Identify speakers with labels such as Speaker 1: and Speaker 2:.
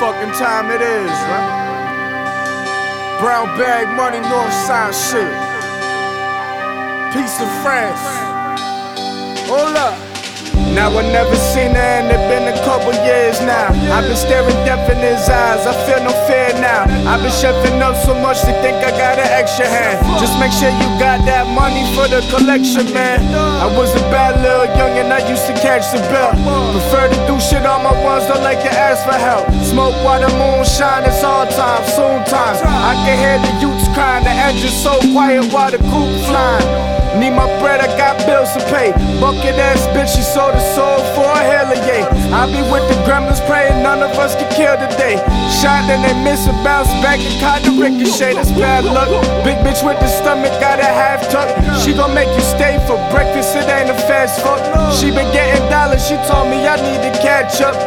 Speaker 1: fucking time it is, right? Brown bag money, north side shit. Piece of France. Hold up. Now I never seen her and it been a couple years now. I've been staring death in his eyes, I feel no fear now. I've been chefing up so much they think I got an extra hand. Just make sure you got that money for the collection, man. I was a bad little youngin', I used to catch the bill. Prefer to do shit on my ones, don't like to ask for help. Smoke while the moon shine, it's all time, soon times. I can hear the youths crying, the engine's so quiet while the coupe flying. Need my bread, I got bills to pay. Bucket ass bitch, she sold her soul for a Hellier. I be with the gremlins praying none of us get killed today. Shot and they miss a bounce back and caught the ricochet. That's bad luck. Big bitch with the stomach, got a half tuck. She gon' make you stay for breakfast, it ain't a fast fuck. She been getting dollars, she told me I need to catch up.